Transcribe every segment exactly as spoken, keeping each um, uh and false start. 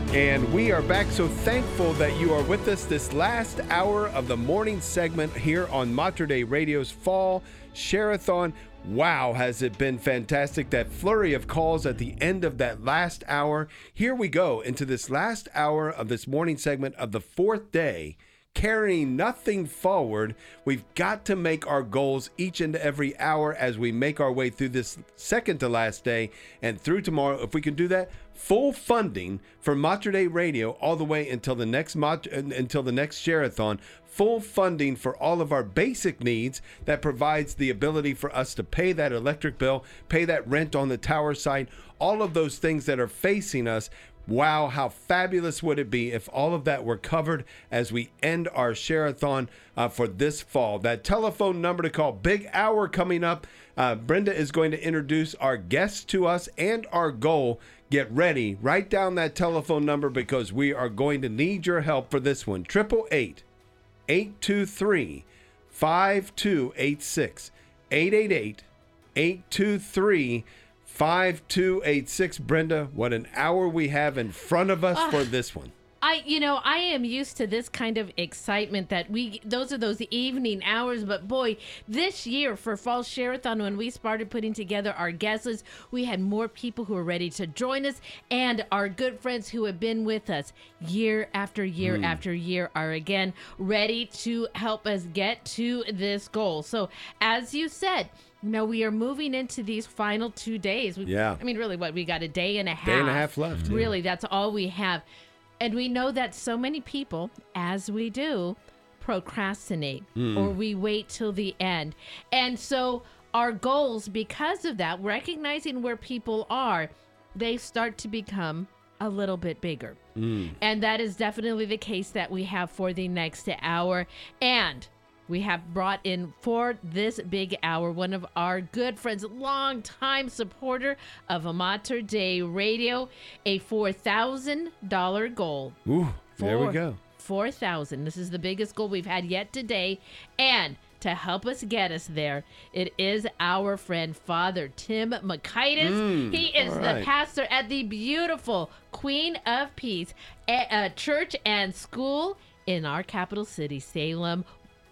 And we are back, so thankful that you are with us this last hour of the morning segment here on Mater Dei Radio's Fall Share-a-thon. Wow, has it been fantastic. That flurry of calls at the end of that last hour. Here we go into this last hour of this morning segment of the fourth day, carrying nothing forward. We've got to make our goals each and every hour as we make our way through this second to last day and through tomorrow. If we can do that, full funding for Mater Dei Radio all the way until the next Mat- until the next Share-a-thon. Full funding for all of our basic needs that provides the ability for us to pay that electric bill, pay that rent on the tower site, all of those things that are facing us. Wow, how fabulous would it be if all of that were covered as we end our Share-a-thon uh, for this fall. That telephone number to call, big hour coming up. Uh, Brenda is going to introduce our guests to us and our goal. Get ready. Write down that telephone number because we are going to need your help for this one. eight eight eight, eight two three, five two eight six. eight eight eight, eight two three, five two eight six. Brenda, what an hour we have in front of us uh, for this one. I, you know, I am used to this kind of excitement that we, those are those evening hours. But boy, this year for Fall Share-a-thon, when we started putting together our guest list, we had more people who were ready to join us. And our good friends who have been with us year after year mm. after year are again ready to help us get to this goal. So as you said, no, we are moving into these final two days. We, yeah. I mean, really, what? We got a day and a half. Day and a half left. Really, yeah. That's all we have. And we know that so many people, as we do, procrastinate mm. or we wait till the end. And so our goals, because of that, recognizing where people are, they start to become a little bit bigger. Mm. And that is definitely the case that we have for the next hour. And we have brought in for this big hour one of our good friends, longtime supporter of Mater Dei Radio, a four thousand dollars goal. Ooh, there we go. four thousand dollars. This is the biggest goal we've had yet today. And to help us get us there, it is our friend, Father Tim Makaitis. Mm, he is right. the pastor at the beautiful Queen of Peace uh, Church and School in our capital city, Salem,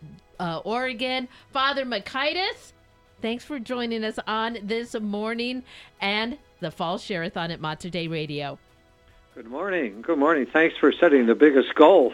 Uh, Oregon. Father Makaitis, thanks for joining us on this morning and the Fall Share-a-thon at Mater Dei Radio. Good morning. Good morning. Thanks for setting the biggest goal.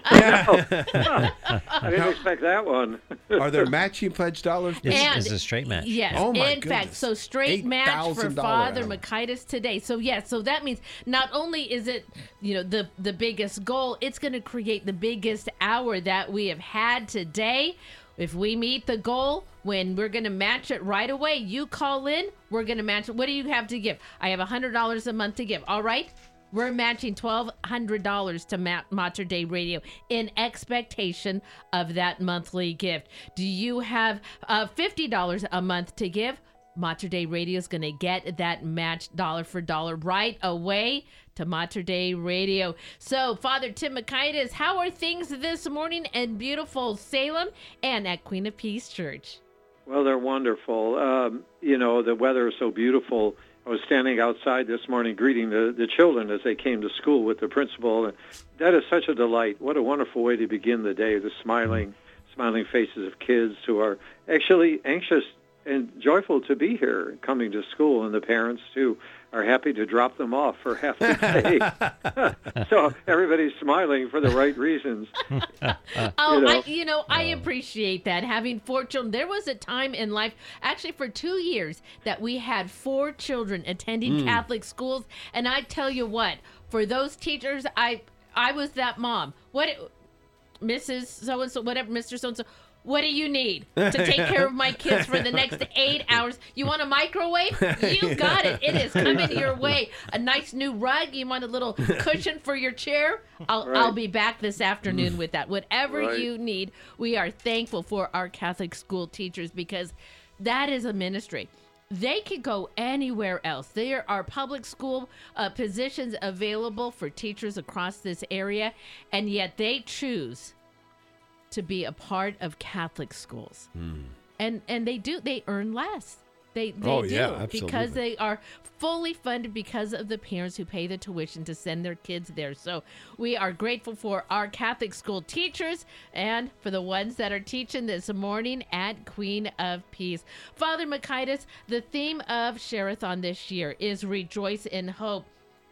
I didn't expect that one. Are there matching pledge dollars? It's a straight match. Yes. Oh my In goodness. fact, so straight match for Father Makaitis today. So yes, so that means not only is it, you know, the the biggest goal, it's going to create the biggest hour that we have had today. If we meet the goal, when we're going to match it right away, you call in, we're going to match it. What do you have to give? I have one hundred dollars a month to give. All right? We're matching twelve hundred dollars to Mater Dei Radio in expectation of that monthly gift. Do you have uh, fifty dollars a month to give? Mater Dei Radio is going to get that match dollar for dollar right away to Mater Dei Radio. So, Father Tim Makaitis, how are things this morning in beautiful Salem and at Queen of Peace Church? Well, they're wonderful. Um, you know, the weather is so beautiful. I was standing outside this morning greeting the, the children as they came to school with the principal. And that is such a delight. What a wonderful way to begin the day, the smiling, smiling faces of kids who are actually anxious and joyful to be here, coming to school, and the parents, too, are happy to drop them off for half the day. So everybody's smiling for the right reasons. oh, you know, I, you know, I appreciate that, having four children. There was a time in life, actually for two years, that we had four children attending mm. Catholic schools, and I tell you what, for those teachers, I I was that mom. What, Missus So-and-so, whatever, Mister So-and-so, what do you need to take care of my kids for the next eight hours? You want a microwave? You got it. It is coming your way. A nice new rug? You want a little cushion for your chair? I'll, right. I'll be back this afternoon with that. Whatever right. you need, we are thankful for our Catholic school teachers because that is a ministry. They could go anywhere else. There are public school uh, positions available for teachers across this area, and yet they choose to be a part of Catholic schools. Mm. And and they do, they earn less. They they Oh, do yeah, absolutely. because they are fully funded because of the parents who pay the tuition to send their kids there. So we are grateful for our Catholic school teachers and for the ones that are teaching this morning at Queen of Peace. Father Makaitis, the theme of Share-a-thon this year is Rejoice in Hope.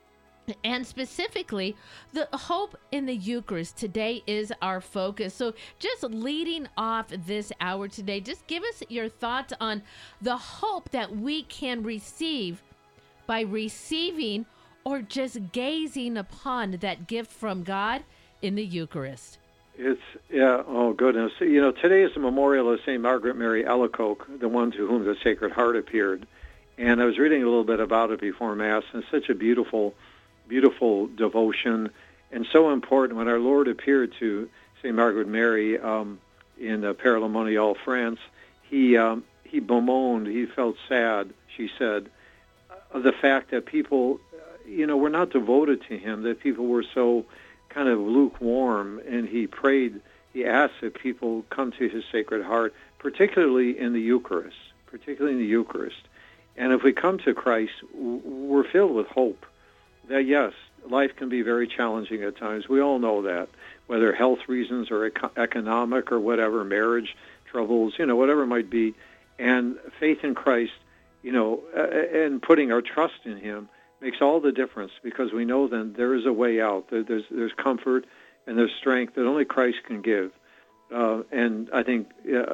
And specifically, the hope in the Eucharist today is our focus. So just leading off this hour today, just give us your thoughts on the hope that we can receive by receiving or just gazing upon that gift from God in the Eucharist. It's, yeah, oh goodness. You know, today is the memorial of Saint Margaret Mary Alacoque, the one to whom the Sacred Heart appeared. And I was reading a little bit about it before Mass, and it's such a beautiful beautiful devotion, and so important. When our Lord appeared to Saint Margaret Mary um, in uh, Père La Monial, France, he um, he bemoaned, he felt sad, she said, of the fact that people, uh, you know, were not devoted to him, that people were so kind of lukewarm, and he prayed, he asked that people come to his Sacred Heart, particularly in the Eucharist, particularly in the Eucharist. And if we come to Christ, we're filled with hope. That yes, life can be very challenging at times. We all know that, whether health reasons or eco- economic or whatever, marriage troubles, you know, whatever it might be. And faith in Christ, you know, uh, and putting our trust in him makes all the difference, because we know then there is a way out. There, there's there's comfort and there's strength that only Christ can give. Uh, and I think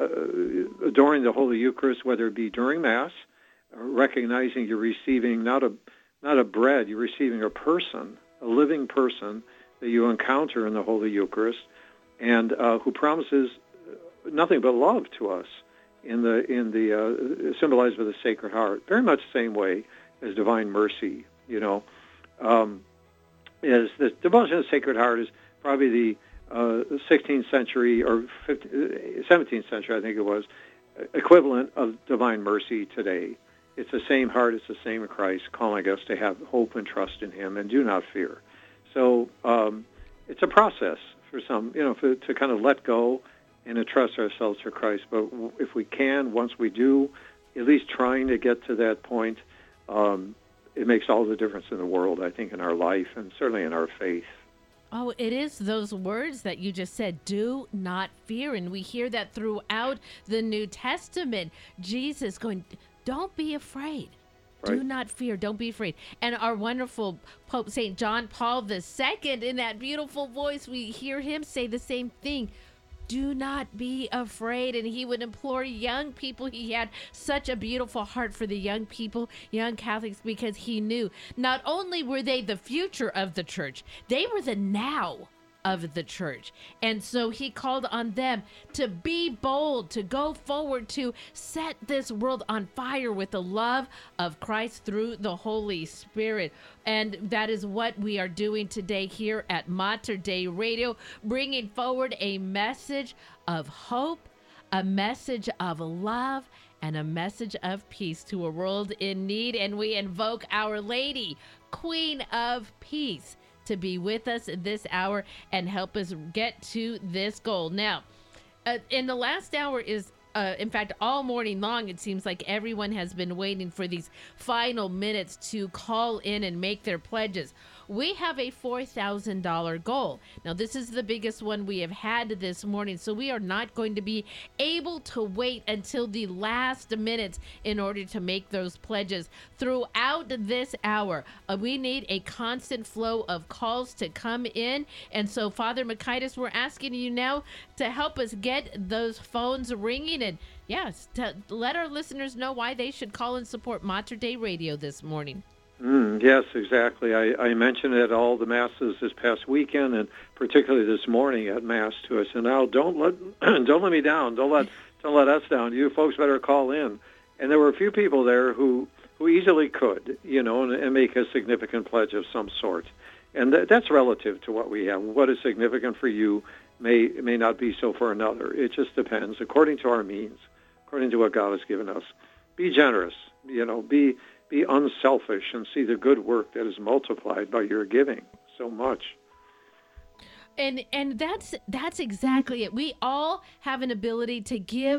uh, adoring the Holy Eucharist, whether it be during Mass, recognizing you're receiving not a not a bread, you're receiving a person, a living person that you encounter in the Holy Eucharist, and uh, who promises nothing but love to us in the in the uh, symbolized by the Sacred Heart. Very much the same way as Divine Mercy. You know, um, is the devotion of the Sacred Heart is probably the uh, sixteenth century or seventeenth century, I think it was, equivalent of Divine Mercy today. It's the same heart, it's the same Christ, calling us to have hope and trust in him and do not fear. So um, it's a process for some, you know, for, to kind of let go and entrust ourselves to Christ. But if we can, once we do, at least trying to get to that point, um, it makes all the difference in the world, I think, in our life and certainly in our faith. Oh, it is those words that you just said, do not fear. And we hear that throughout the New Testament. Jesus going, don't be afraid. Right. Do not fear. Don't be afraid. And our wonderful Pope Saint John Paul the Second, in that beautiful voice, we hear him say the same thing. Do not be afraid. And he would implore young people. He had such a beautiful heart for the young people, young Catholics, because he knew not only were they the future of the church, they were the now of the church. And so he called on them to be bold, to go forward, to set this world on fire with the love of Christ through the Holy Spirit. And that is what we are doing today here at Mater Dei Radio, bringing forward a message of hope, a message of love, and a message of peace to a world in need. And we invoke Our Lady, Queen of Peace, to be with us this hour and help us get to this goal. Now, uh, in the last hour is, uh, in fact, all morning long, it seems like everyone has been waiting for these final minutes to call in and make their pledges. We have a four thousand dollars goal. Now, this is the biggest one we have had this morning, so we are not going to be able to wait until the last minutes in order to make those pledges. Throughout this hour, uh, we need a constant flow of calls to come in. And so, Father Makaitis, we're asking you now to help us get those phones ringing, and yes, to let our listeners know why they should call and support Mater Dei Radio this morning. Mm, yes, exactly. I, I mentioned it at all the masses this past weekend, and particularly this morning at Mass to us. And now, don't let don't let me down. Don't let don't let us down. You folks better call in. And there were a few people there who, who easily could, you know, and, and make a significant pledge of some sort. And th- that's relative to what we have. What is significant for you may may not be so for another. It just depends, according to our means, according to what God has given us. Be generous. You know, be. Be unselfish and see the good work that is multiplied by your giving so much. And and that's that's exactly it. We all have an ability to give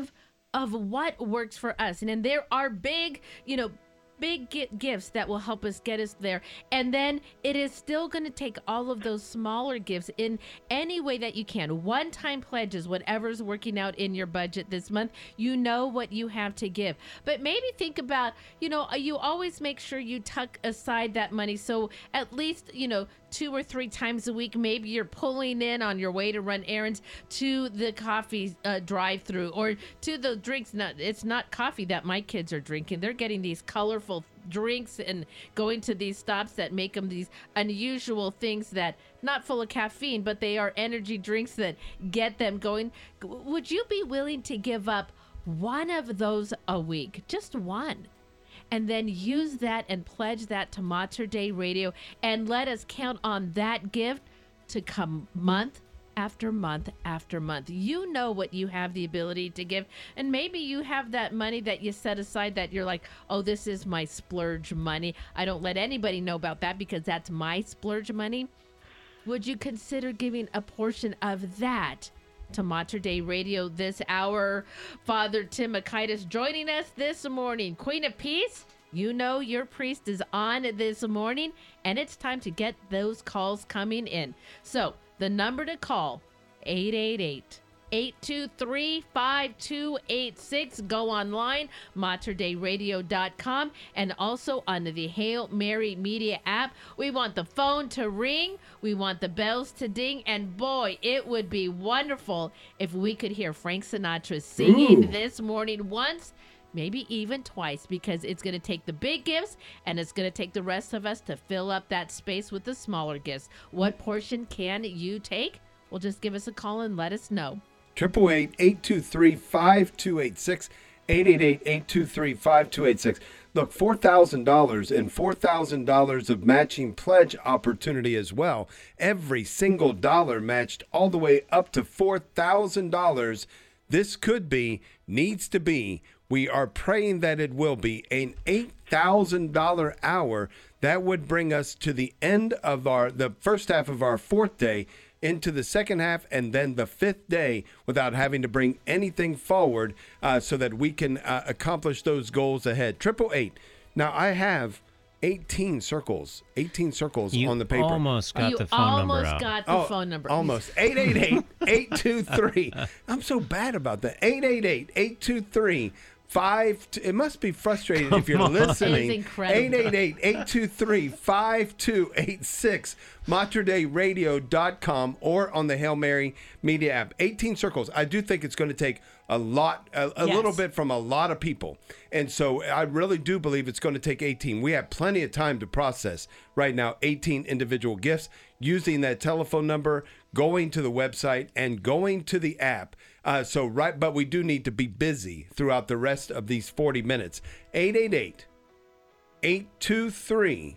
of what works for us. And then there are big, you know, big gi- gifts that will help us get us there. And then it is still going to take all of those smaller gifts in any way that you can. One-time pledges, whatever's working out in your budget this month, you know what you have to give. But maybe think about, you know, you always make sure you tuck aside that money. So at least, you know, two or three times a week, maybe you're pulling in on your way to run errands to the coffee uh, drive-through or to the drinks. Not, it's not coffee that my kids are drinking. They're getting these colorful drinks and going to these stops that make them these unusual things that not full of caffeine, but they are energy drinks that get them going. Would you be willing to give up one of those a week? Just one. And then use that and pledge that to Mater Dei Radio and let us count on that gift to come month after month after month. You know what you have the ability to give. And maybe you have that money that you set aside that you're like, oh, this is my splurge money. I don't let anybody know about that because that's my splurge money. Would you consider giving a portion of that to Mater Dei Radio this hour? Father Tim Makaitis joining us this morning. Queen of Peace, you know your priest is on this morning, and it's time to get those calls coming in. So the number to call, eight eight eight, eight two three, five two eight six. Go online, mater dei radio dot com, and also on the Hail Mary Media app. We want the phone to ring. We want the bells to ding. And boy, it would be wonderful if we could hear Frank Sinatra singing Ooh. This morning once, maybe even twice, because it's going to take the big gifts and it's going to take the rest of us to fill up that space with the smaller gifts. What portion can you take? Well, just give us a call and let us know. eight eight eight, eight two three, five two eight six, eight eight eight, eight two three, five two eight six. Look, four thousand dollars and four thousand dollars of matching pledge opportunity as well. Every single dollar matched all the way up to four thousand dollars. This could be, needs to be, we are praying that it will be an eight thousand dollars hour. That would bring us to the end of our, the first half of our fourth day, into the second half and then the fifth day without having to bring anything forward uh, so that we can uh, accomplish those goals ahead. Triple eight. Now I have eighteen circles, eighteen circles you on the paper. Almost got you the phone number out. almost got the oh, phone number. Almost. eight eight eight, eight two three. I'm so bad about that. eight eight eight, eight two three, five. It must be frustrating Come if you're on. listening. It's incredible. eight eight eight, eight two three, five two eight six. mater dei radio dot com or on the Hail Mary Media app. eighteen circles. I do think it's going to take a lot, a, a yes. little bit from a lot of people. And so I really do believe it's going to take eighteen. We have plenty of time to process right now eighteen individual gifts using that telephone number, going to the website, and going to the app. Uh, so right, but we do need to be busy throughout the rest of these forty minutes. eight eight eight, eight two three,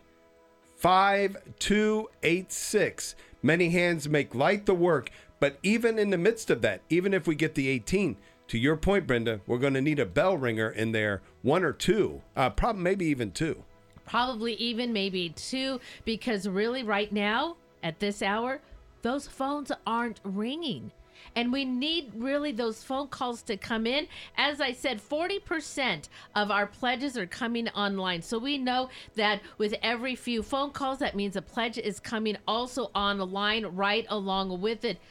five two eight six. Many hands make light the work, but even in the midst of that, even if we get the eighteen, to your point, Brenda, we're going to need a bell ringer in there, one or two, uh, probably maybe even two. Probably even maybe two, because really right now, at this hour, those phones aren't ringing. And we need really those phone calls to come in. As I said, forty percent of our pledges are coming online. So we know that with every few phone calls, that means a pledge is coming also online right along with it.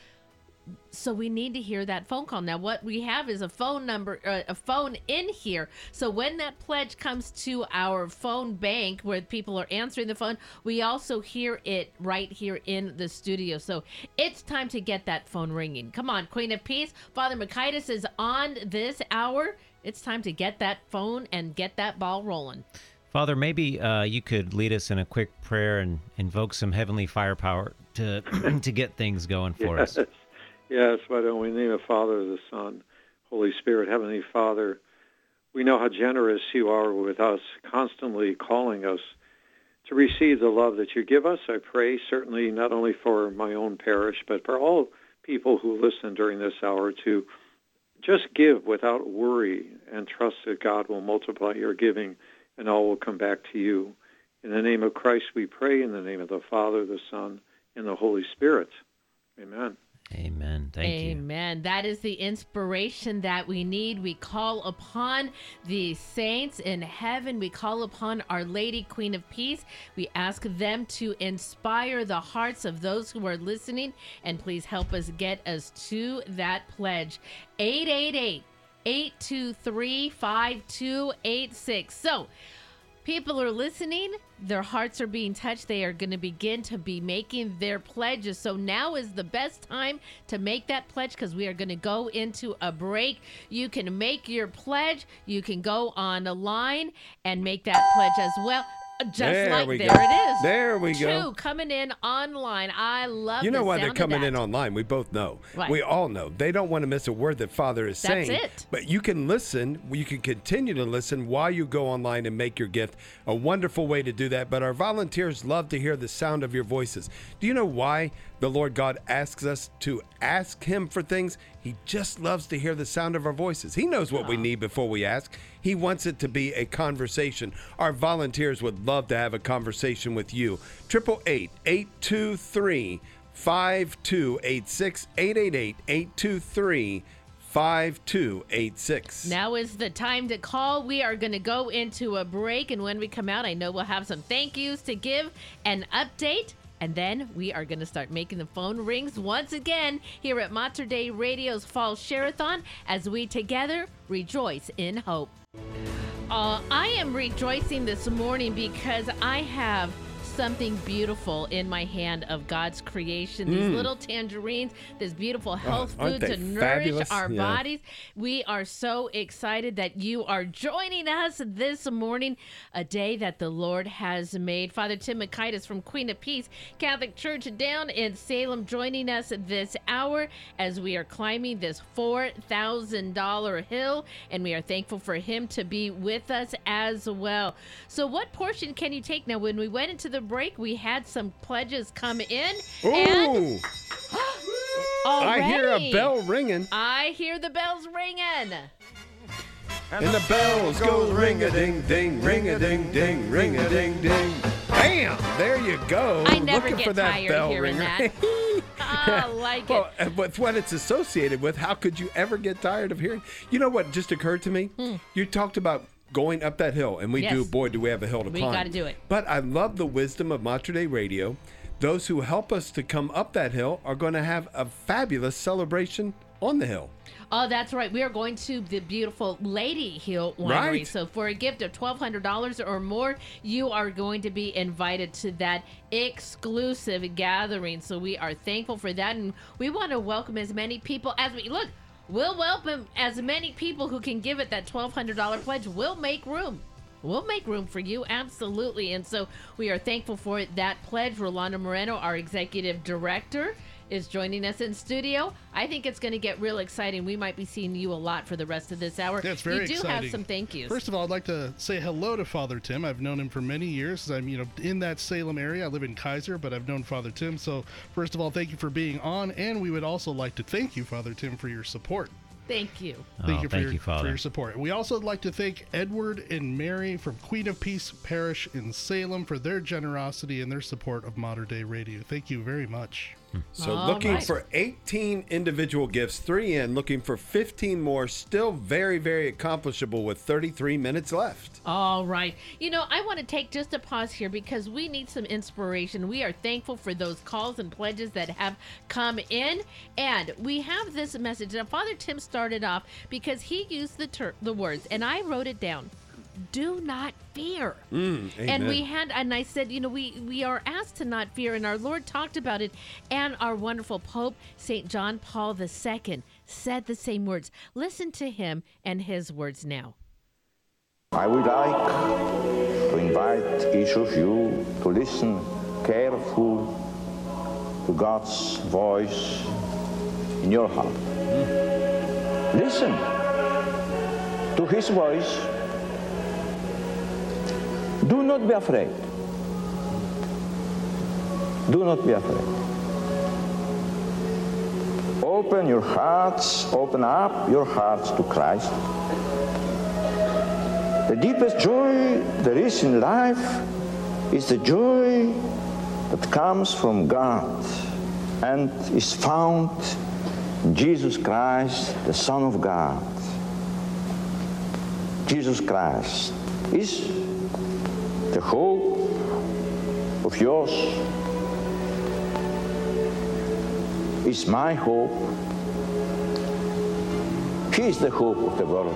So we need to hear that phone call. Now, what we have is a phone number, uh, a phone in here. So when that pledge comes to our phone bank where people are answering the phone, we also hear it right here in the studio. So it's time to get that phone ringing. Come on, Queen of Peace. Father Makaitis is on this hour. It's time to get that phone and get that ball rolling. Father, maybe uh, you could lead us in a quick prayer and invoke some heavenly firepower to to get things going for yes. us. Yes, why don't we name the Father, the Son, Holy Spirit. Heavenly Father, we know how generous you are with us, constantly calling us to receive the love that you give us. I pray certainly not only for my own parish, but for all people who listen during this hour to just give without worry and trust that God will multiply your giving and all will come back to you. In the name of Christ we pray, in the name of the Father, the Son, and the Holy Spirit. Amen. Amen. Thank Amen. you. Amen. That is the inspiration that we need. We call upon the saints in heaven. We call upon Our Lady, Queen of Peace. We ask them to inspire the hearts of those who are listening. And please help us get us to that pledge. eight eight eight, eight two three, five two eight six. So, people are listening. Their hearts are being touched. They are going to begin to be making their pledges. So now is the best time to make that pledge because we are going to go into a break. You can make your pledge. You can go online and make that pledge as well. Just there like we there go. it is. There we Two go. coming in online. I love You know the why they're sound coming of that. in online? We both know. Right. We all know. They don't want to miss a word that Father is That's saying. it. But you can listen. You can continue to listen while you go online and make your gift. A wonderful way to do that. But our volunteers love to hear the sound of your voices. Do you know why the Lord God asks us to ask Him for things? He just loves to hear the sound of our voices. He knows what we need before we ask. He wants it to be a conversation. Our volunteers would love to have a conversation with you. Triple eight, eight two three, five two eight six, eight eight eight, eight two three, five two eight six. Now is the time to call. We are going to go into a break, and when we come out, I know we'll have some thank yous to give, an update, and then we are going to start making the phone rings once again here at Mater Dei Radio's Fall Share-a-thon as we together rejoice in hope. Uh, I am rejoicing this morning because I have something beautiful in my hand of God's creation. These Mm. little tangerines, this beautiful health aren't food they to nourish fabulous? our Yeah. bodies. We are so excited that you are joining us this morning, a day that the Lord has made. Father Tim Makaitis from Queen of Peace Catholic Church down in Salem joining us this hour as we are climbing this four thousand dollars hill, and we are thankful for him to be with us as well. So what portion can you take? Now, when we went into the break, we had some pledges come in. And Ooh! I hear a already, bell ringing. I hear the bells ringing. And the bells go ring-a-ding-ding, ring-a-ding-ding, ring-a-ding-ding. Bam! There you go. I never Looking get for that tired bell hearing ringer. that. I like well, it. and with what it's associated with, how could you ever get tired of hearing? You know what just occurred to me? Hmm. You talked about going up that hill, and we Yes. do, boy, do we have a hill to We climb. gotta do it. But I love the wisdom of Mater Dei Radio. Those who help us to come up that hill are going to have a fabulous celebration on the hill. Oh, that's right. We are going to the beautiful Lady Hill Winery. Right. So for a gift of twelve hundred dollars or more, you are going to be invited to that exclusive gathering. So we are thankful for that. And we want to welcome as many people as we... Look, we'll welcome as many people who can give it that twelve hundred dollars pledge. We'll make room. We'll make room for you, absolutely. And so we are thankful for that pledge. Rolando Moreno, our executive director, is joining us in studio. I think it's going to get real exciting. We might be seeing you a lot for the rest of this hour. Yeah, it's very you do exciting. have some thank yous. First of all, I'd like to say hello to Father Tim. I've known him for many years. I'm, you know, in that Salem area. I live in Kaiser, but I've known Father Tim. So, first of all, thank you for being on, and we would also like to thank you, Father Tim, for your support. Thank you. Thank Oh, you for thank your, you, Father. for your support. We also would like to thank Edward and Mary from Queen of Peace Parish in Salem for their generosity and their support of Mater Dei Radio. Thank you very much. So All looking right. for eighteen individual gifts, three in, looking for fifteen more, still very, very accomplishable with thirty-three minutes left. All right. You know, I want to take just a pause here because we need some inspiration. We are thankful for those calls and pledges that have come in. And we have this message. Now, Father Tim started off because he used the ter- the words, and I wrote it down. Do not fear. Mm, And we amen. had, and I said, you know, we, we are asked to not fear, and our Lord talked about it. And our wonderful Pope, Saint John Paul the Second, said the same words. Listen to him and his words now. I would like to invite each of you to listen carefully to God's voice in your heart. Listen to His voice. Do not be afraid. Do not be afraid. Open your hearts, open up your hearts to Christ. The deepest joy there is in life is the joy that comes from God. and is found in Jesus Christ, the Son of God. Jesus Christ is the hope of yours, is my hope. He is the hope of the world.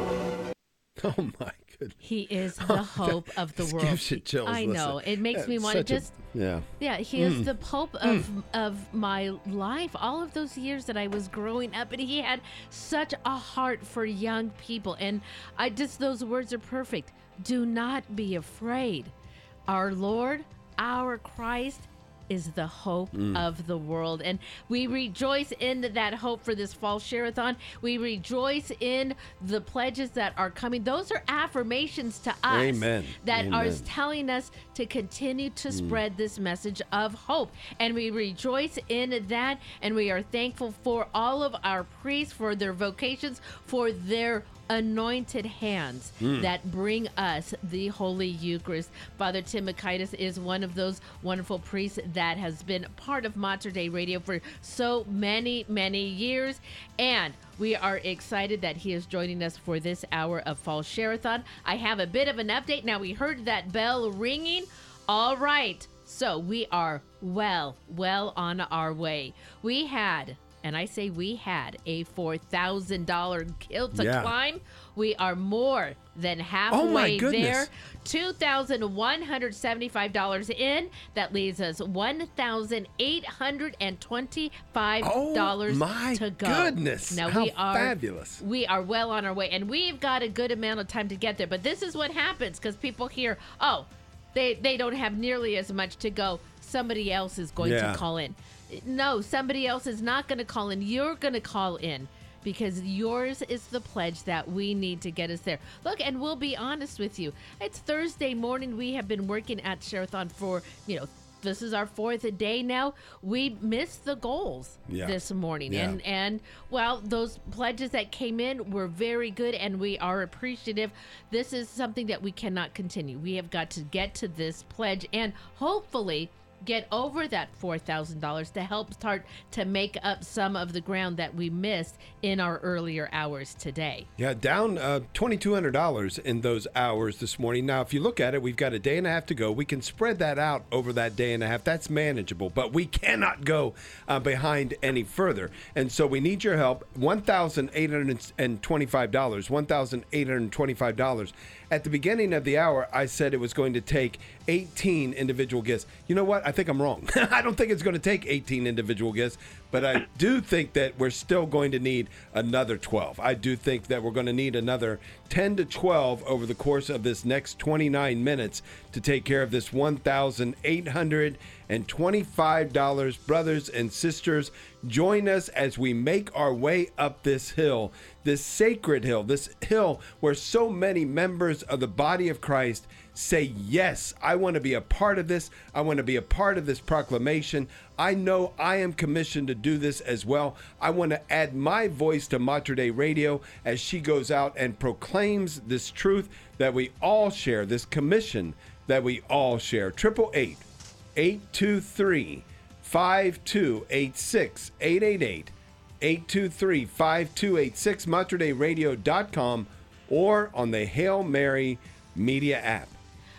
Oh my goodness. He is the hope of the world. Gives you chills, I know. listen. It makes Yeah, me want to such a- just yeah. Yeah, he is the Pope of of my life. All of those years that I was growing up, and he had such a heart for young people. And I just those words are perfect. Do not be afraid. Our Lord, our Christ, is the hope of the world. And we rejoice in that hope for this fall share-a-thon. We rejoice in the pledges that are coming. Those are affirmations to us Amen. that are Amen. telling us to continue to spread this message of hope. And we rejoice in that. And we are thankful for all of our priests, for their vocations, for their anointed hands that bring us the Holy Eucharist. Father Tim Makaitis is one of those wonderful priests that has been part of Mater Dei Radio for so many, many years. And we are excited that he is joining us for this hour of Fall Share-a-thon. I have a bit of an update. Now, we heard that bell ringing. All right. So we are well, well on our way. We had... And I say we had a four thousand dollars hill to Yeah. climb. We are more than halfway Oh, my goodness. there. two thousand one hundred seventy-five dollars in. That leaves us one thousand eight hundred twenty-five dollars Oh, my to go. goodness. Now How we are fabulous. We are well on our way, and we've got a good amount of time to get there. But this is what happens because people hear, oh, they they don't have nearly as much to go. Somebody else is going Yeah. to call in. No, somebody else is not going to call in. You're going to call in because yours is the pledge that we need to get us there. Look, and we'll be honest with you. It's Thursday morning. We have been working at Share-a-thon for, you know, this is our fourth day now. We missed the goals Yeah. this morning. Yeah. And, and, well, those pledges that came in were very good, and we are appreciative. This is something that we cannot continue. We have got to get to this pledge and hopefully get over that four thousand dollars to help start to make up some of the ground that we missed in our earlier hours today. Yeah, down uh, two thousand two hundred dollars in those hours this morning. Now, if you look at it, we've got a day and a half to go. We can spread that out over that day and a half. That's manageable, but we cannot go uh, behind any further. And so we need your help. one thousand eight hundred twenty-five dollars. one thousand eight hundred twenty-five dollars. At the beginning of the hour, I said it was going to take eighteen individual gifts. You know what? I think I'm wrong. I don't think it's going to take eighteen individual gifts, but I do think that we're still going to need another twelve. I do think that we're going to need another ten to twelve over the course of this next twenty-nine minutes to take care of this one thousand eight hundred twenty-five dollars. Brothers and sisters, join us as we make our way up this hill, this sacred hill, this hill where so many members of the body of Christ say, yes, I want to be a part of this. I want to be a part of this proclamation. I know I am commissioned to do this as well. I want to add my voice to Mater Dei Radio as she goes out and proclaims this truth that we all share, this commission that we all share. Triple eight, eight two three, five two eight six, eight eight eight, eight two three, five two eight six, mater dei radio dot com, or on the Hail Mary Media app.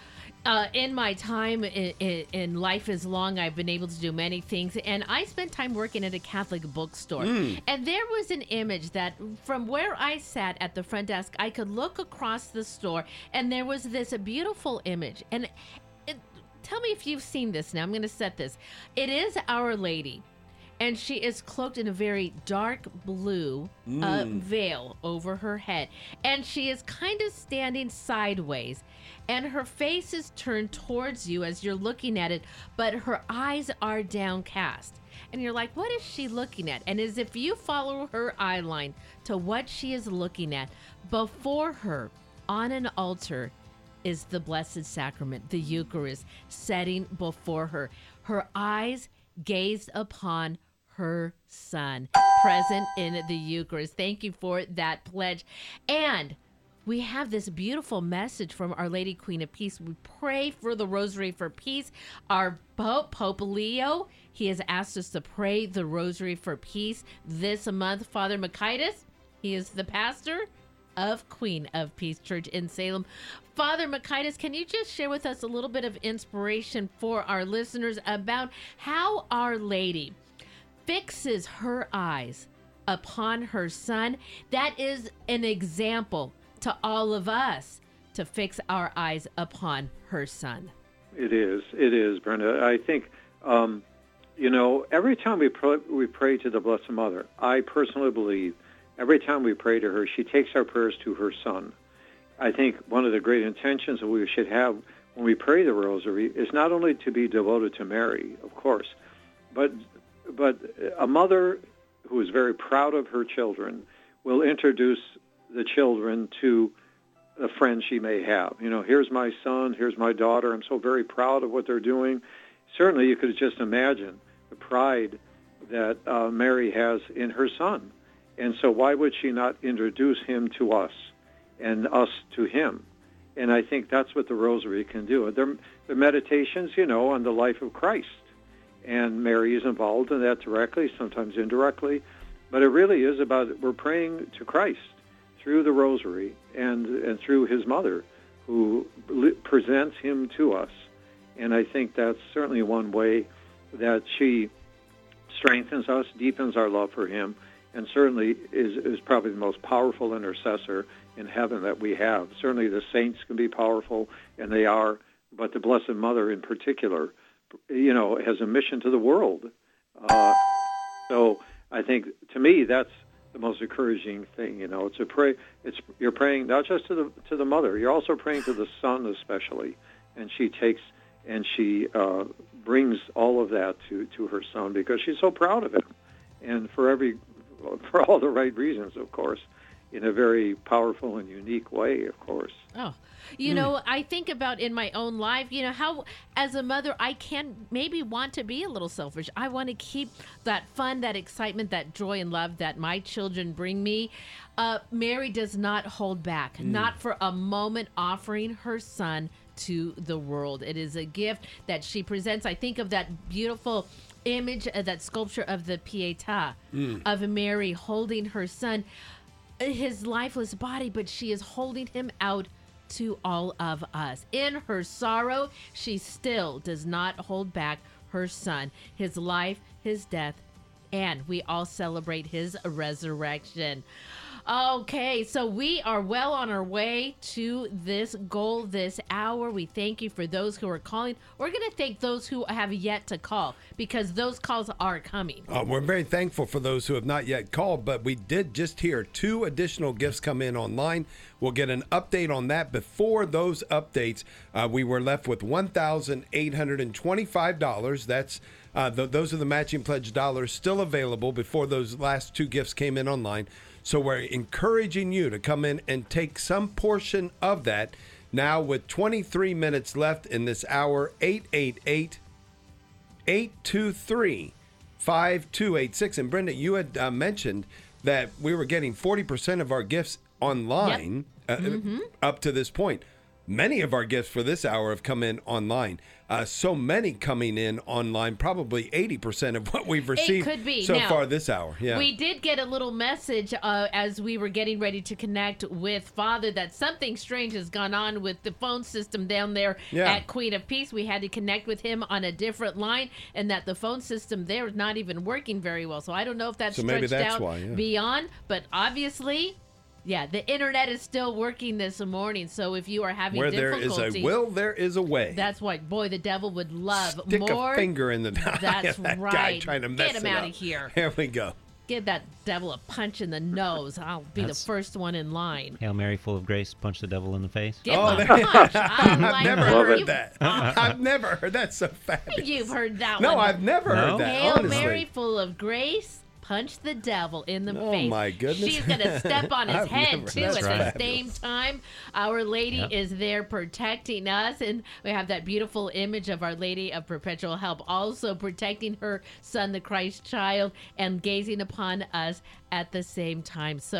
Uh, in my time in, in, in Life is Long, I've been able to do many things, and I spent time working at a Catholic bookstore. Mm. And there was an image that from where I sat at the front desk, I could look across the store, and there was this beautiful image. And it, tell me if you've seen this now. I'm going to set this. It is Our Lady. And she is cloaked in a very dark blue uh, veil over her head. And she is kind of standing sideways. And her face is turned towards you as you're looking at it, but her eyes are downcast. And you're like, what is she looking at? And as if you follow her eye line to what she is looking at, before her on an altar is the Blessed Sacrament, the Eucharist, setting before her. Her eyes gazed upon her Son, present in the Eucharist. Thank you for that pledge. And we have this beautiful message from Our Lady Queen of Peace. We pray for the Rosary for Peace. Our Pope, Pope Leo, he has asked us to pray the Rosary for Peace this month. Father Makaitis, he is the pastor of Queen of Peace Church in Salem. Father Makaitis, can you just share with us a little bit of inspiration for our listeners about how Our Lady fixes her eyes upon her Son? That is an example to all of us to fix our eyes upon her Son. It is. It is, Brenda. I think, um, you know, every time we pray, we pray to the Blessed Mother, I personally believe every time we pray to her, she takes our prayers to her Son. I think one of the great intentions that we should have when we pray the Rosary is not only to be devoted to Mary, of course, but but a mother who is very proud of her children will introduce the children to a friend she may have. You know, here's my son, here's my daughter. I'm so very proud of what they're doing. Certainly, you could just imagine the pride that uh, Mary has in her son. And so why would she not introduce him to us and us to him? And I think that's what the Rosary can do. They're, they're meditations, you know, on the life of Christ. And Mary is involved in that directly, sometimes indirectly. But it really is about, we're praying to Christ through the Rosary and, and through his mother, who presents him to us. And I think that's certainly one way that she strengthens us, deepens our love for him, and certainly is, is probably the most powerful intercessor in heaven that we have. Certainly the saints can be powerful, and they are, but the Blessed Mother in particular, you know, has a mission to the world. Uh, so I think, to me, that's the most encouraging thing. You know, it's a pray. It's you're praying not just to the to the mother. You're also praying to the Son, especially, and she takes and she uh, brings all of that to to her Son because she's so proud of him, and for every for all the right reasons, of course, in a very powerful and unique way, of course. Oh, you mm. know, I think about in my own life, you know, how as a mother, I can maybe want to be a little selfish. I want to keep that fun, that excitement, that joy and love that my children bring me. Uh, Mary does not hold back, mm. not for a moment, offering her Son to the world. It is a gift that she presents. I think of that beautiful image, uh, that sculpture of the Pietà, mm. of Mary holding her Son, his lifeless body, but she is holding him out to all of us. In her sorrow, she still does not hold back her Son, his life, his death, and we all celebrate his resurrection. Okay, so we are well on our way to this goal this hour. We thank you for those who are calling. We're going to thank those who have yet to call because those calls are coming. Uh, we're very thankful for those who have not yet called, but we did just hear two additional gifts come in online. We'll get an update on that. Before those updates, uh, we were left with one thousand eight hundred twenty-five dollars. That's uh, th- those are the matching pledge dollars still available before those last two gifts came in online. So we're encouraging you to come in and take some portion of that. Now with twenty-three minutes left in this hour, eight eight eight, eight two three, five two eight six. And Brenda, you had uh, mentioned that we were getting forty percent of our gifts online yep. uh, mm-hmm. up to this point. Many of our gifts for this hour have come in online. Uh, so many coming in online, probably eighty percent of what we've received it could be. so now, far this hour. Yeah. We did get a little message uh, as we were getting ready to connect with Father that something strange has gone on with the phone system down there yeah. at Queen of Peace. We had to connect with him on a different line, and that the phone system there is not even working very well. So I don't know if that's so stretched maybe that's out why, yeah. beyond, but obviously... Yeah, the internet is still working this morning, so if you are having Where difficulty... there is a will, there is a way. That's right. Boy, the devil would love Stick more... a finger in the That's that right. guy trying to mess Get him it out up. of here. Here we go. Give that devil a punch in the nose. I'll be That's... the first one in line. Hail Mary, full of grace, punch the devil in the face. Give oh, him a punch. I I've like never that. heard You... that. I've never heard that. So fabulous. You've heard that no, one. No, I've never no? heard that, Hail honestly. Mary, full of grace. Punch the devil in the oh, face. Oh, my goodness. She's going to step on his I've head, never, too, at at the the same time. Our Lady yep. is there protecting us, and we have that beautiful image of Our Lady of Perpetual Help, also protecting her Son, the Christ child, and gazing upon us at the same time. So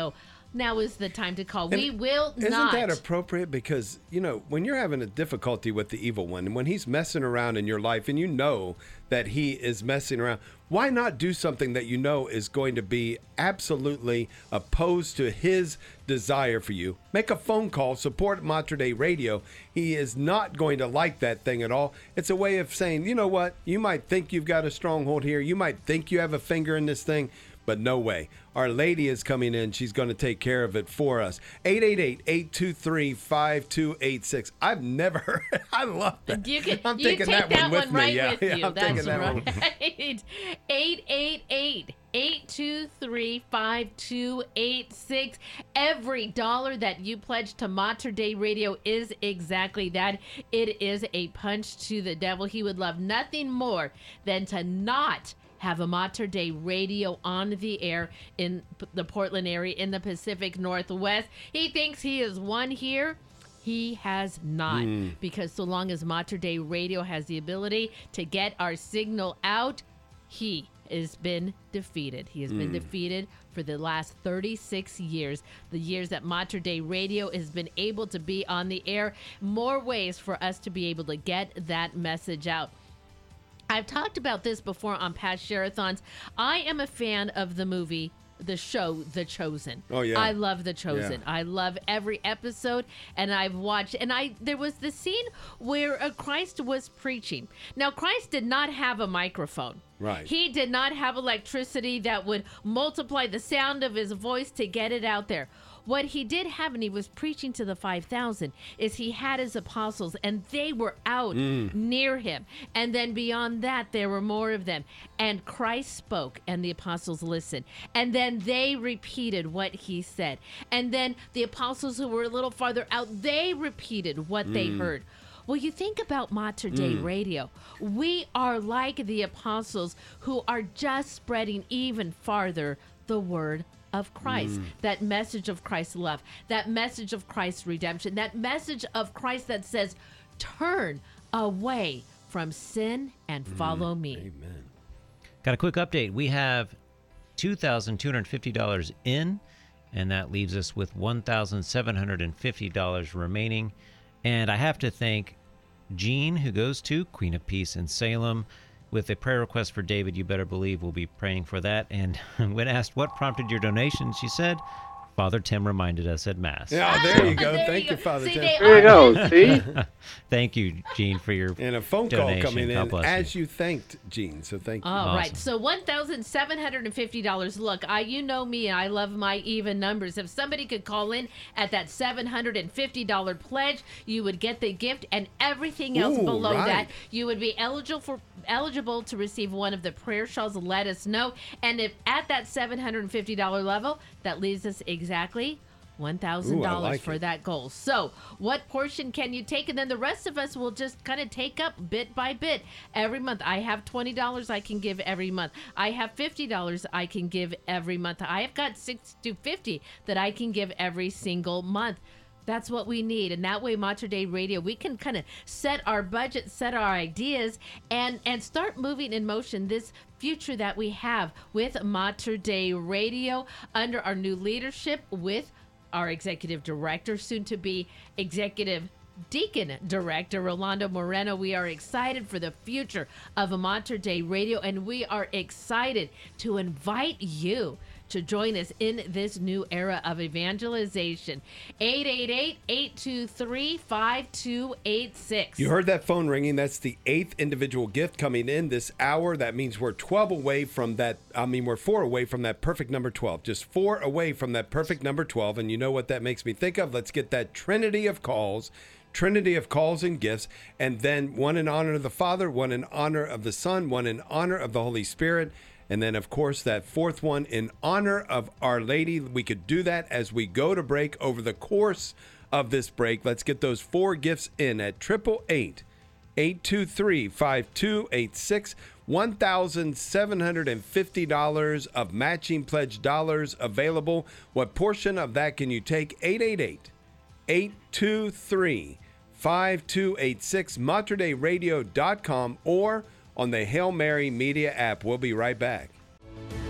now is the time to call. And we will isn't not. Isn't that appropriate? Because, you know, when you're having a difficulty with the evil one, and when he's messing around in your life and you know that he is messing around, why not do something that you know is going to be absolutely opposed to his desire for you? Make a phone call, support Mater Dei Radio. He is not going to like that thing at all. It's a way of saying, you know what? You might think you've got a stronghold here. You might think you have a finger in this thing, but no way. Our lady is coming in. She's going to take care of it for us. eight eight eight, eight two three, five two eight six. I've never heard. I love that. You can, I'm you taking take that, one with one me. right Yeah, with yeah, you. I'm That's taking that right. one. eight eight eight, eight two three, five two eight six. Every dollar that you pledge to Mater Dei Radio is exactly that. It is a punch to the devil. He would love nothing more than to not have a Mater Dei Radio on the air in the Portland area, in the Pacific Northwest. He thinks he is one here. He has not, mm. because so long as Mater Dei Radio has the ability to get our signal out, he has been defeated. He has mm. been defeated for the last thirty-six years, the years that Mater Dei Radio has been able to be on the air. More ways for us to be able to get that message out. I've talked about this before on past Share-a-thons. I am a fan of the movie, the show, The Chosen. Oh, yeah. I love The Chosen. Yeah. I love every episode, and I've watched, and I there was the scene where uh, Christ was preaching. Now, Christ did not have a microphone. Right. He did not have electricity that would multiply the sound of his voice to get it out there. What he did have, and he was preaching to the five thousand, is he had his apostles, and they were out mm. near him. And then beyond that, there were more of them. And Christ spoke, and the apostles listened. And then they repeated what he said. And then the apostles who were a little farther out, they repeated what mm. they heard. Well, you think about Mater Dei mm. Radio. We are like the apostles who are just spreading even farther the word of Christ, mm. that message of Christ's love, that message of Christ's redemption, that message of Christ that says, turn away from sin and follow mm. me. Amen. Got a quick update. We have two thousand two hundred fifty dollars in, and that leaves us with one thousand seven hundred fifty dollars remaining. And I have to thank Jean, who goes to Queen of Peace in Salem, with a prayer request for David. You better believe we'll be praying for that. And when asked what prompted your donation, she said, Father Tim reminded us at Mass. Yeah, oh, there you go. there Thank you, you Father see, Tim. There you go. See? Thank you, Gene, for your and a phone donation. call coming God in as you. you thanked Gene. So thank you. All awesome. right. So one thousand seven hundred fifty dollars. Look, I you know me. I love my even numbers. If somebody could call in at that seven hundred fifty dollars pledge, you would get the gift, and everything else Ooh, below right. that, you would be eligible for eligible to receive one of the prayer shawls. Let us know. And if at that seven hundred fifty dollars level, that leaves us exactly one thousand dollars like for it. that goal. So what portion can you take? And then the rest of us will just kind of take up bit by bit every month. I have twenty dollars I can give every month. I have fifty dollars I can give every month. I have got six to fifty that I can give every single month. That's what we need. And that way, Mater Dei Radio, we can kind of set our budget, set our ideas, and, and start moving in motion this future that we have with Mater Dei Radio under our new leadership with our executive director, soon to be executive deacon director, Rolando Moreno. We are excited for the future of Mater Dei Radio, and we are excited to invite you to join us in this new era of evangelization. eight eight eight, eight two three, five two eight six. You heard that phone ringing. That's the eighth individual gift coming in this hour. That means we're twelve away from that. I mean, we're four away from that perfect number twelve. Just four away from that perfect number twelve. And you know what that makes me think of? Let's get that trinity of calls. Trinity of calls and gifts, and then one in honor of the Father, one in honor of the Son, one in honor of the Holy Spirit. And then, of course, that fourth one in honor of Our Lady. We could do that as we go to break over the course of this break. Let's get those four gifts in at eight eight eight, eight two three, five two eight six. one thousand seven hundred fifty dollars of matching pledge dollars available. What portion of that can you take? eight eight eight, eight two three, five two eight six, mater dei radio dot com, or on the Hail Mary Media app. We'll be right back.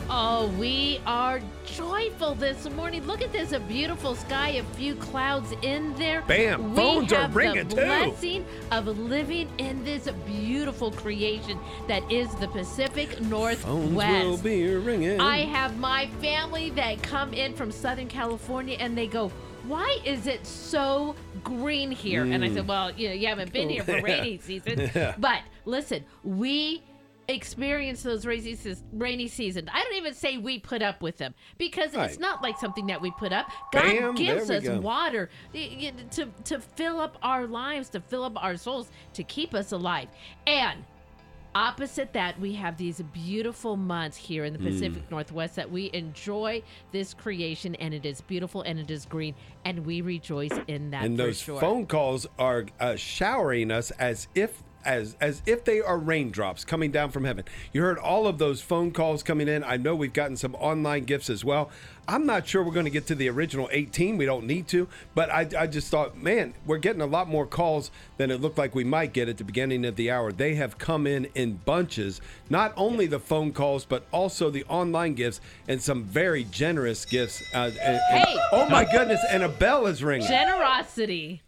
Oh, we are joyful this morning. Look at this, a beautiful sky, a few clouds in there. Bam, we phones are have ringing the too. blessing of living in this beautiful creation that is the Pacific Northwest. Phones will be ringing. I have my family that come in from Southern California and they go, why is it so green here? Mm. And I said, well, you know, you haven't been here for rainy season. Yeah. But listen, we experience those rainy, rainy seasons. I don't even say we put up with them because right. it's not like something that we put up. God Bam, gives us go. water to, to fill up our lives, to fill up our souls, to keep us alive. And opposite that, we have these beautiful months here in the Pacific mm. Northwest that we enjoy this creation, and it is beautiful and it is green, and we rejoice in that. And for those sure. phone calls are uh, showering us as if As, as if they are raindrops coming down from heaven. You heard all of those phone calls coming in. I know we've gotten some online gifts as well. I'm not sure we're going to get to the original eighteen. We don't need to. But I, I just thought, man, we're getting a lot more calls than it looked like we might get at the beginning of the hour. They have come in in bunches. Not only the phone calls, but also the online gifts and some very generous gifts. Uh, and, and, hey! Oh, my goodness. And a bell is ringing. Generosity.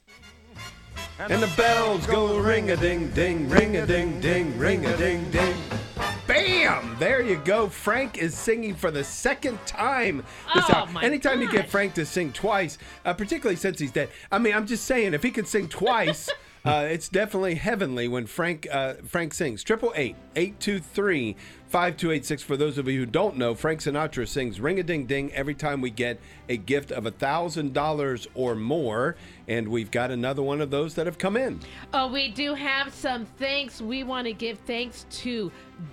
And the bells go ring-a-ding-ding, ring-a-ding-ding, ring-a-ding-ding. Bam! There you go. Frank is singing for the second time this oh, hour. My Anytime gosh. you get Frank to sing twice, uh, particularly since he's dead. I mean, I'm just saying, if he can sing twice, uh, it's definitely heavenly when Frank uh, Frank sings. Triple eight eight two three five two eight six. For those of you who don't know, Frank Sinatra sings ring-a-ding-ding every time we get a gift of one thousand dollars or more. And we've got another one of those that have come in. Oh, we do have some thanks. We want to give thanks to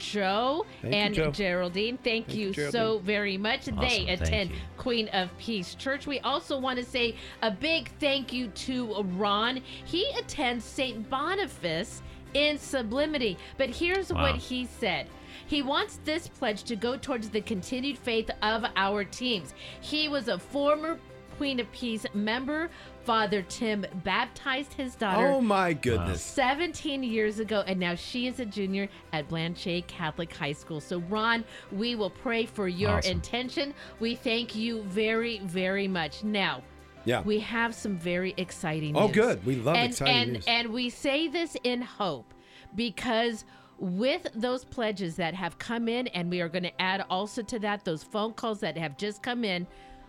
Joe Thank and you, Joe. Geraldine. Thank, Thank you, you Geraldine. so very much. Awesome. They Thank attend you. Queen of Peace Church. We also want to say a big thank you to Ron. He attends Saint Boniface in Sublimity. But here's Wow. what he said. He wants this pledge to go towards the continued faith of our teams. He was a former Queen of Peace member. Father Tim baptized his daughter. Oh, my goodness. seventeen years ago, and now she is a junior at Blanchet Catholic High School. So, Ron, we will pray for your Awesome. intention. We thank you very, very much. Now, Yeah. we have some very exciting Oh, news. good. We love and, exciting and, news. And we say this in hope because with those pledges that have come in, and we are going to add also to that those phone calls that have just come in,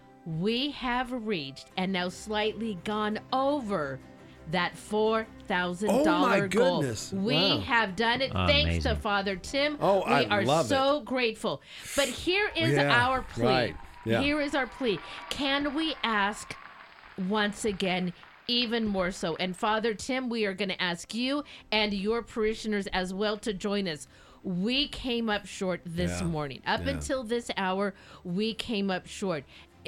we have reached and now slightly gone over that four thousand dollars Oh, my goal. goodness. We Wow. have done it Amazing. thanks to Father Tim. Oh, we I are love so grateful. But here is Yeah, our plea. right. Yeah. Here is our plea. Can we ask once again, even more so? And Father Tim, we are going to ask you and your parishioners as well to join us. We came up short this Yeah, morning. Up yeah. until this hour, we came up short.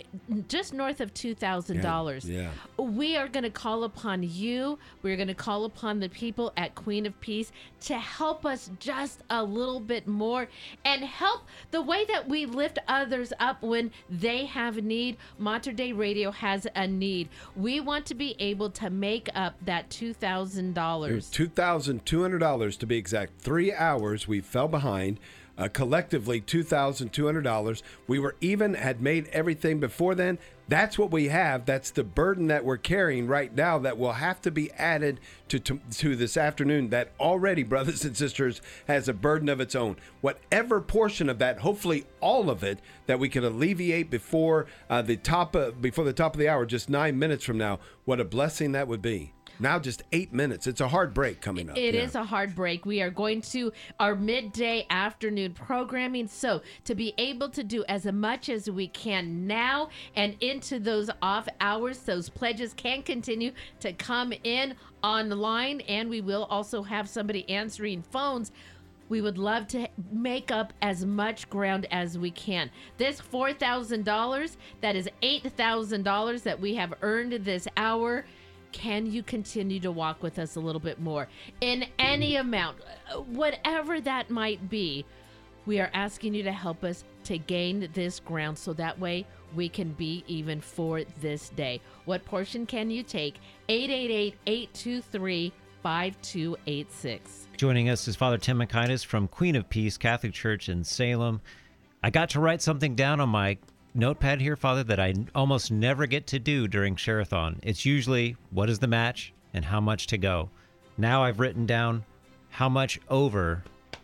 Just north of two thousand dollars. Yeah, We are going to call upon you. We're going to call upon the people at Queen of Peace to help us just a little bit more and help the way that we lift others up when they have need. Mater Dei Radio has a need. We want to be able to make up that two thousand dollars. two thousand two hundred dollars to be exact. Three hours we fell behind. Uh, collectively, two thousand two hundred dollars. We were even, had made everything before then. That's what we have. That's the burden that we're carrying right now that will have to be added to, to, to this afternoon that already, brothers and sisters, has a burden of its own. Whatever portion of that, hopefully all of it, that we can alleviate before uh, the top of, before the top of the hour, just nine minutes from now, what a blessing that would be. Now just eight minutes. It's a hard break coming up. It yeah. is a hard break. We are going to our midday afternoon programming. So to be able to do as much as we can now and into those off hours, those pledges can continue to come in online. And we will also have somebody answering phones. We would love to make up as much ground as we can. This four thousand dollars, that is eight thousand dollars that we have earned this hour. Can you continue to walk with us a little bit more in any amount, whatever that might be? We are asking you to help us to gain this ground so that way we can be even for this day. What portion can you take? eight eight eight, eight two three, five two eight six. Joining us is Father Tim Makaitis from Queen of Peace Catholic Church in Salem. I got to write something down on my notepad here, Father, that I almost never get to do during Share-a-thon. It's usually what is the match and how much to go. Now I've written down how much over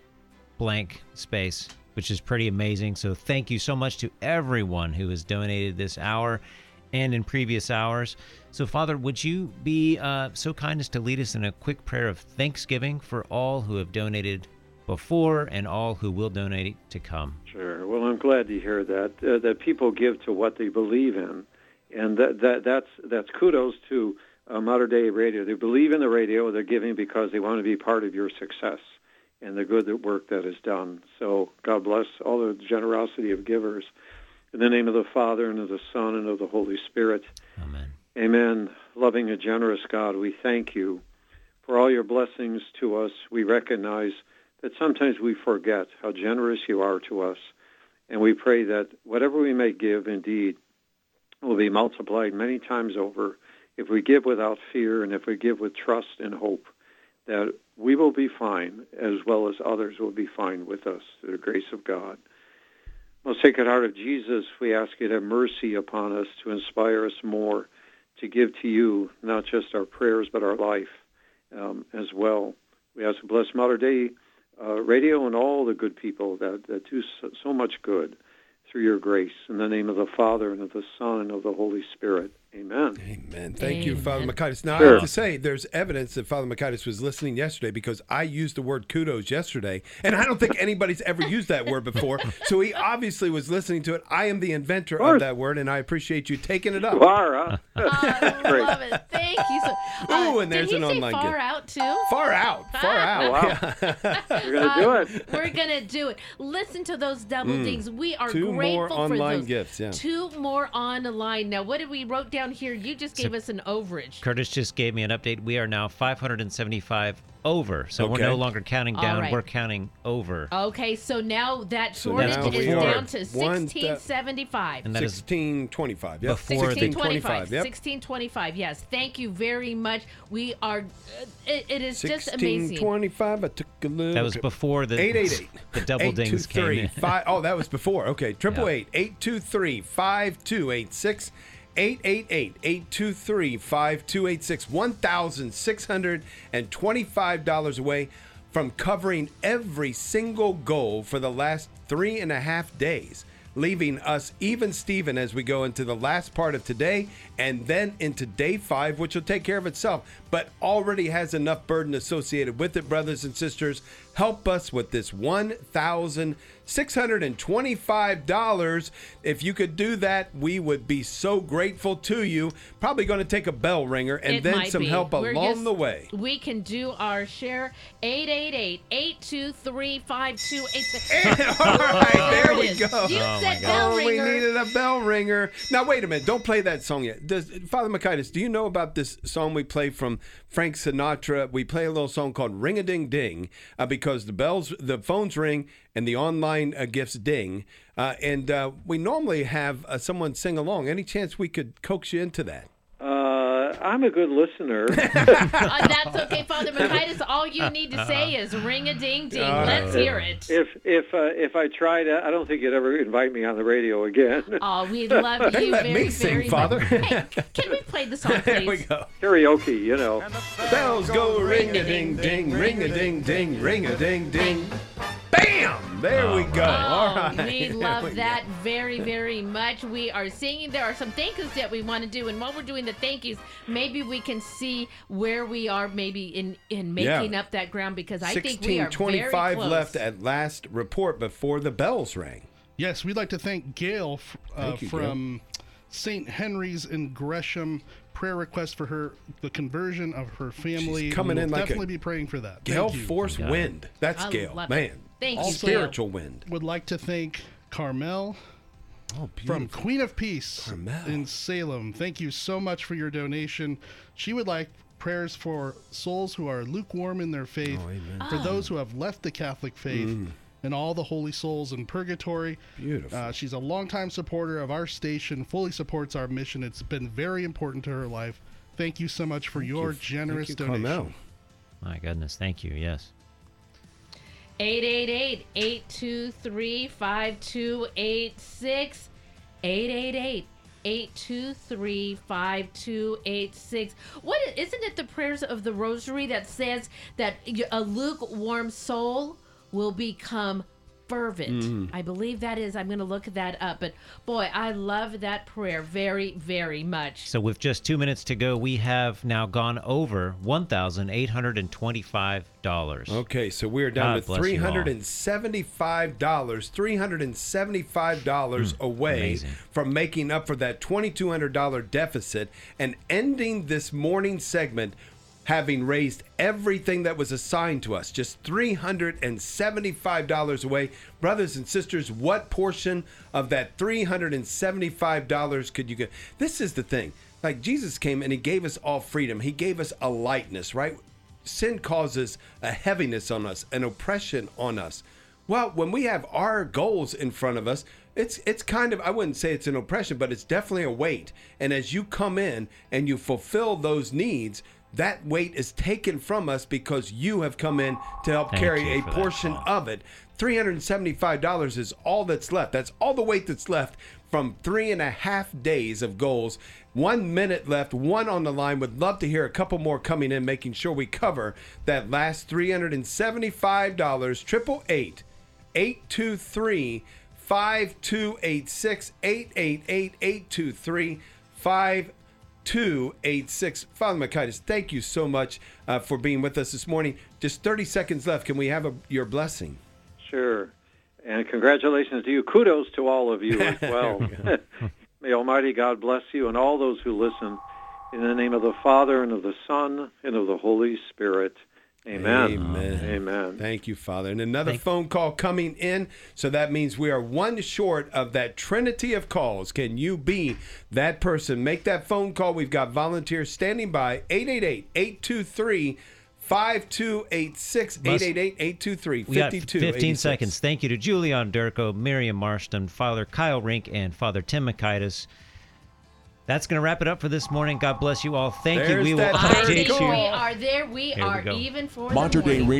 blank space, which is pretty amazing. So thank you so much to everyone who has donated this hour and in previous hours. So, Father, would you be uh, so kind as to lead us in a quick prayer of thanksgiving for all who have donated before and all who will donate to come? Sure. Well, I'm glad to hear that uh, that people give to what they believe in, and that, that that's that's kudos to uh, Mater Dei Radio. They believe in the radio. They're giving because they want to be part of your success and the good work that is done. So God bless all the generosity of givers. In the name of the Father, and of the Son, and of the Holy Spirit. Amen. Amen. Loving and generous God, we thank you for all your blessings to us. We recognize that sometimes we forget how generous you are to us. And we pray that whatever we may give, indeed, will be multiplied many times over if we give without fear and if we give with trust and hope, that we will be fine as well as others will be fine with us through the grace of God. Most Sacred Heart of Jesus, we ask you to have mercy upon us, to inspire us more, to give to you not just our prayers but our life um, as well. We ask to bless Mater Dei uh, Radio and all the good people that, that do so, so much good through your grace. In the name of the Father, and of the Son, and of the Holy Spirit. Amen. Amen. Thank you, Amen. Father Makaitis. Now, Sure. I have to say, there's evidence that Father Makaitis was listening yesterday because I used the word kudos yesterday, and I don't think anybody's ever used that word before. So he obviously was listening to it. I am the inventor of, of that word, and I appreciate you taking it up. You are, huh? I Great. love it. Thank you. So, uh, Ooh, and there's did he an say online far gift. out too? Far out. Far out. Oh, wow. You're going to do Um, it. We're gonna do it. Listen to those double dings. We are Two more grateful for online those. gifts, yeah. Two more online. Now, what did we wrote down here? You just gave us an overage. Curtis just gave me an update. We are now five hundred seventy-five over. So we're Okay. no longer counting All down. right. We're counting over. Okay, so now that So shortage now is we are down to one sixteen seventy-five. And that is sixteen twenty-five. Yep. Before the- sixteen twenty-five. Yep. sixteen twenty-five. Yes. Thank you very much. We are. Uh, it, it is just sixteen amazing. twenty-five. I took a look. that was before the eight eight eight. the double dings came in. Five, oh, that was before. Okay. Triple Yeah. eight eight two three five two eight six. eight eight eight eight two three five two eight six. one thousand six hundred twenty-five dollars away from covering every single goal for the last three and a half days, leaving us even Steven as we go into the last part of today and then into day five, which will take care of itself, but already has enough burden associated with it. Brothers and sisters, help us with this one thousand six hundred twenty-five dollars. If you could do that, we would be so grateful to you. Probably going to take a bell ringer and It then might some be. help We're along just- the way. We can do our share. eight eight eight eight two three five two eight six. All right, there it we is. go. You Oh, said my bell Oh, we ringer. needed a bell ringer. Now, wait a minute. Don't play that song yet. Does, Father Makaitis, do you know about this song we play from Frank Sinatra? We play a little song called Ring-a-Ding-Ding uh, because the bells, the phones ring and the online uh, gifts ding. Uh, and uh, we normally have uh, someone sing along. Any chance we could coax you into that? Uh, I'm a good listener. Uh, that's okay, Father Makaitis. All you need to say is ring a ding ding. Let's hear it. if if uh, if I tried, I don't think you'd ever invite me on the radio again. Oh, we love They you let very, me sing, very Father. much. Hey, can we play the song, There we please? go. Karaoke, you know. Bells go ring-a-ding-ding, ring-a-ding-ding, ring-a-ding-ding. Bam! There we go. All Oh, right. we There love we go. that very, very much. We are singing. There are some thank yous that we want to do, and while we're doing the thank yous, maybe we can see where we are, maybe in in making Yeah. up that ground, because I think we are very sixteen twenty-five close. left at last report before the bells rang. Yes, we'd like to thank Gail f- uh, Thank you, from Saint Henry's in Gresham. Prayer request for her, the conversion of her family. She's coming We'll in like a- definitely be praying for that. Gale Thank you. Force God. Wind. That's I Gale. love it. Man. Thank All you, spiritual wind. Would like to thank Carmel Oh, from beautiful. Queen of Peace Carmel. in Salem. Thank you so much for your donation. She would like prayers for souls who are lukewarm in their faith, Oh, amen. for those who have left the Catholic faith, Mm. and all the holy souls in purgatory. Beautiful. Uh, she's a longtime supporter of our station, fully supports our mission. It's been very important to her life. Thank you so much for your you. generous Thank you, donation. Carmel. My goodness, thank you. Yes. eight eight eight, eight two three, five two eight six. eight eight eight, eight two three, five two eight six. What isn't it the prayers of the rosary that says that a lukewarm soul will become fervent? Mm. I believe that is. I'm going to look that up. But boy, I love that prayer very, very much. So with just two minutes to go, we have now gone over one thousand eight hundred twenty-five dollars. Okay, so we're down God to three hundred seventy-five dollars. three hundred seventy-five dollars mm, away amazing. From making up for that twenty-two hundred dollars deficit and ending this morning segment having raised everything that was assigned to us, just three hundred seventy-five dollars away. Brothers and sisters, what portion of that three hundred seventy-five dollars could you get? This is the thing. Like, Jesus came and he gave us all freedom. He gave us a lightness, right? Sin causes a heaviness on us, an oppression on us. Well, when we have our goals in front of us, it's it's kind of, I wouldn't say it's an oppression, but it's definitely a weight. And as you come in and you fulfill those needs, that weight is taken from us because you have come in to help Thank carry a portion of it. three hundred seventy-five dollars is all that's left. That's all the weight that's left from three and a half days of goals. One minute left, one on the line. Would love to hear a couple more coming in, making sure we cover that last three hundred seventy-five dollars. Triple eight, eight two three, five two eight six, eight eight eight, eight two three, five two eight six. Father Makaitis, thank you so much uh, for being with us this morning. Just thirty seconds left. Can we have a, your blessing? Sure. And congratulations to you. Kudos to all of you as well. we May Almighty God bless you and all those who listen. In the name of the Father, and of the Son, and of the Holy Spirit. Amen. Amen. Amen. Thank you, Father. And another Thank phone call coming in. So that means we are one short of that trinity of calls. Can you be that person? Make that phone call. We've got volunteers standing by. eight eight eight, eight two three, five two eight six. eight eight eight, eight two three, five two eight six. We got fifteen seconds. Thank you to Julian Durko, Miriam Marston, Father Kyle Rink, and Father Tim Makaitis. That's going to wrap it up for this morning. God bless you all. Thank There's you. We will that update I think you. we are there. We Here we are go. even for the Mater Dei morning.